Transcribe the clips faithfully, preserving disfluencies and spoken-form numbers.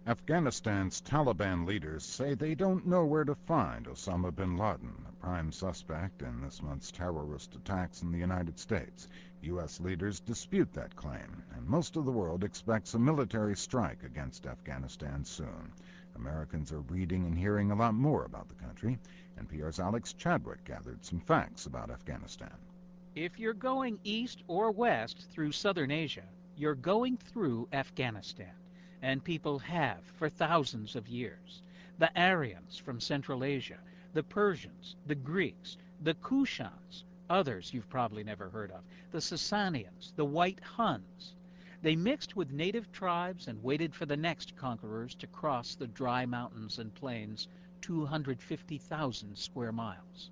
Afghanistan's Taliban leaders say they don't know where to find Osama bin Laden, a prime suspect in this month's terrorist attacks in the United States. U S leaders dispute that claim, and most of the world expects a military strike against Afghanistan soon. Americans are reading and hearing a lot more about the country. N P R's Alex Chadwick gathered some facts about Afghanistan. If you're going east or west through southern Asia, you're going through Afghanistan. And people have for thousands of years. The Aryans from Central Asia, the Persians, the Greeks, the Kushans, others you've probably never heard of, the Sasanians, the White Huns. They mixed with native tribes and waited for the next conquerors to cross the dry mountains and plains, two hundred fifty thousand square miles.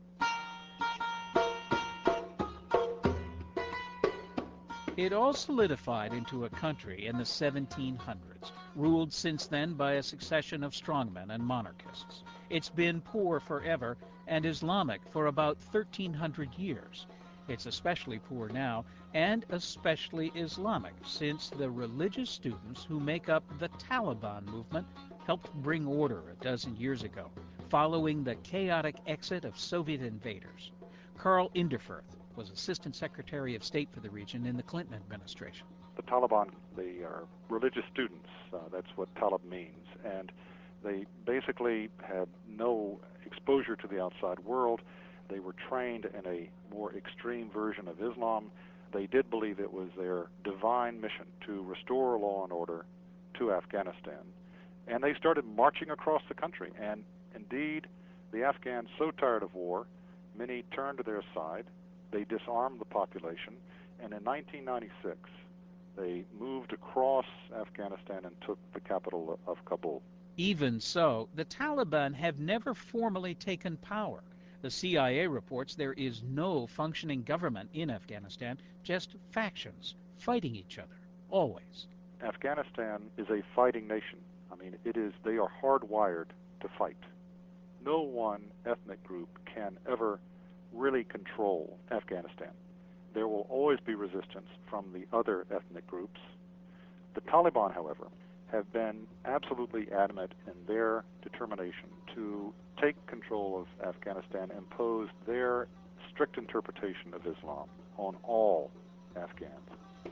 It all solidified into a country in the seventeen hundreds, ruled since then by a succession of strongmen and monarchists. It's been poor forever and Islamic for about thirteen hundred years. It's especially poor now and especially Islamic since the religious students who make up the Taliban movement helped bring order a dozen years ago, following the chaotic exit of Soviet invaders. Carl Inderfurth was Assistant Secretary of State for the region in the Clinton administration. The Taliban, they are religious students. Uh, that's what Talib means. And they basically had no exposure to the outside world. They were trained in a more extreme version of Islam. They did believe it was their divine mission to restore law and order to Afghanistan. And they started marching across the country. And indeed, the Afghans, so tired of war, many turned to their side. They disarmed the population, and in nineteen ninety-six, they moved across Afghanistan and took the capital of Kabul. Even so, the Taliban have never formally taken power. The C I A reports there is no functioning government in Afghanistan, just factions fighting each other, always. Afghanistan is a fighting nation. I mean, it is, they are hardwired to fight. No one ethnic group can ever really control Afghanistan. There will always be resistance from the other ethnic groups. The Taliban, however, have been absolutely adamant in their determination to take control of Afghanistan, impose their strict interpretation of Islam on all Afghans.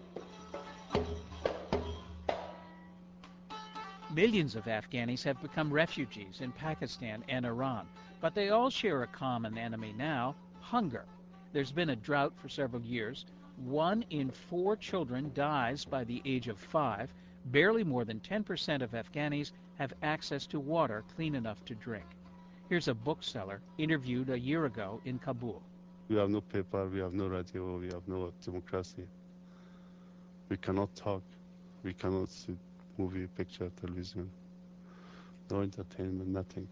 Millions of Afghanis have become refugees in Pakistan and Iran, but they all share a common enemy now: hunger. There's been a drought for several years. One in four children dies by the age of five. Barely more than ten percent of Afghanis have access to water clean enough to drink. Here's a bookseller interviewed a year ago in Kabul. We have no paper, we have no radio, we have no democracy. We cannot talk, we cannot see movie, picture, television, no entertainment, nothing.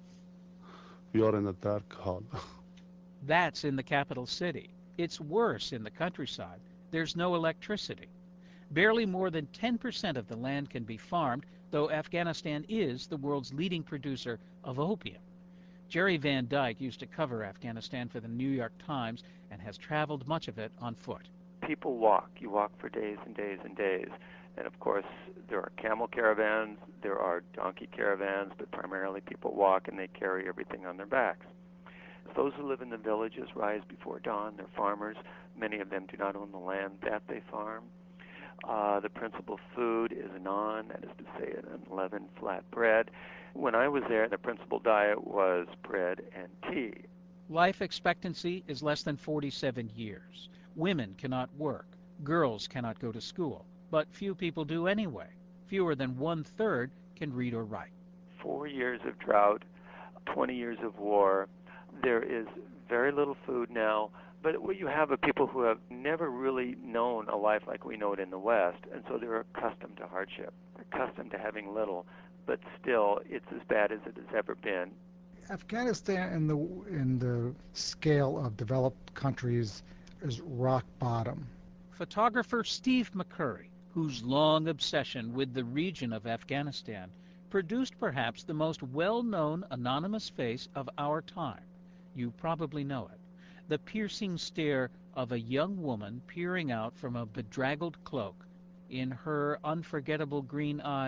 We are in a dark hall. That's in the capital city. It's worse in the countryside. There's no electricity. Barely more than ten percent of the land can be farmed, though Afghanistan is the world's leading producer of opium. Jerry Van Dyke used to cover Afghanistan for the New York Times and has traveled much of it on foot. People walk. You walk for days and days and days. And of course, there are camel caravans, there are donkey caravans, but primarily people walk and they carry everything on their backs. Those who live in the villages rise before dawn. They're farmers. Many of them do not own the land that they farm. Uh, the principal food is naan, that is to say an unleavened flat bread. When I was there, the principal diet was bread and tea. Life expectancy is less than forty-seven years. Women cannot work. Girls cannot go to school. But few people do anyway. Fewer than one-third can read or write. Four years of drought, twenty years of war. There is very little food now, but what you have are people who have never really known a life like we know it in the West, and so they're accustomed to hardship. They're accustomed to having little, but still it's as bad as it has ever been. Afghanistan in the in the scale of developed countries is rock bottom. Photographer Steve McCurry, whose long obsession with the region of Afghanistan produced perhaps the most well-known anonymous face of our time. You probably know it. The piercing stare of a young woman peering out from a bedraggled cloak. In her unforgettable green eyes,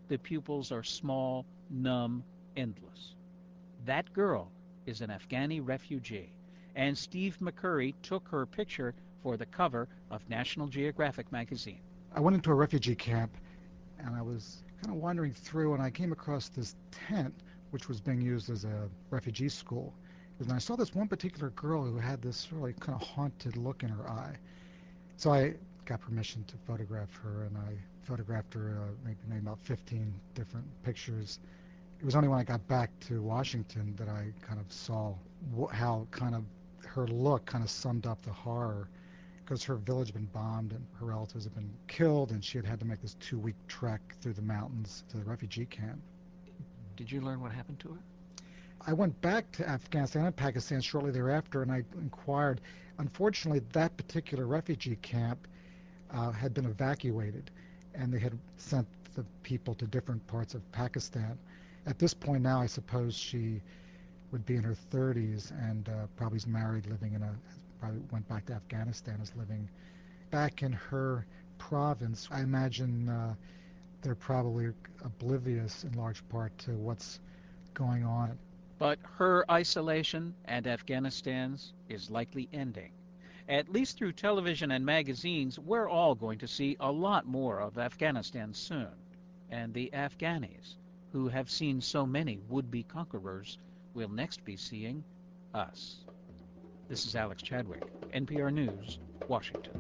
The pupils are small, numb, endless. That girl is an Afghani refugee, and Steve McCurry took her picture for the cover of National Geographic magazine. I went into a refugee camp, and I was kind of wandering through, and I came across this tent, which was being used as a refugee school. And I saw this one particular girl who had this really kind of haunted look in her eye. So I got permission to photograph her, and I photographed her uh, maybe, maybe about fifteen different pictures. It was only when I got back to Washington that I kind of saw wh- how kind of her look kind of summed up the horror, because her village had been bombed and her relatives had been killed, and she had had to make this two-week trek through the mountains to the refugee camp. Did you learn what happened to her? I went back to Afghanistan and Pakistan shortly thereafter, and I inquired. Unfortunately, that particular refugee camp uh, had been evacuated, and they had sent the people to different parts of Pakistan. At this point now, I suppose she would be in her thirties and uh, probably is married, living in a, probably went back to Afghanistan, is living back in her province. I imagine uh, they're probably oblivious in large part to what's going on. But her isolation and Afghanistan's is likely ending. At least through television and magazines, we're all going to see a lot more of Afghanistan soon. And the Afghanis, who have seen so many would-be conquerors, will next be seeing us. This is Alex Chadwick, N P R News, Washington.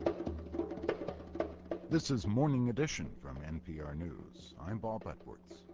This is Morning Edition from N P R News. I'm Bob Edwards.